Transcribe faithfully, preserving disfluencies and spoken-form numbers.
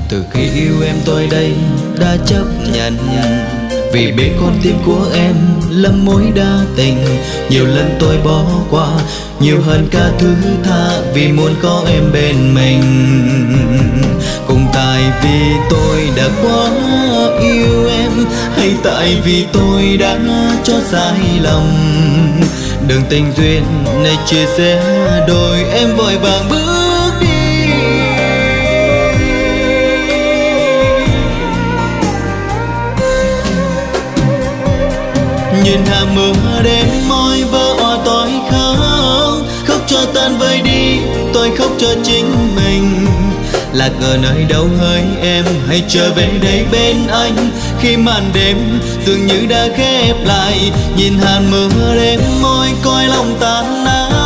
Từ khi yêu em tôi đây đã chấp nhận, vì biết con tim của em lắm mối đa tình. Nhiều lần tôi bỏ qua, nhiều hơn cả thứ tha, vì muốn có em bên mình. Cũng tại vì tôi đã quá yêu em, hay tại vì tôi đã cho sai lầm. Đường tình duyên này chia sẻ đôi, em vội vàng bước đi. Nhìn hàng mưa đêm môi vỡ òa tôi khóc, khóc cho tan vơi đi, tôi khóc cho chính mình. Lạc ở nơi đâu hỡi em, hãy trở về đây bên anh. Khi màn đêm dường như đã khép lại, nhìn hàng mưa đêm môi coi lòng tan nát.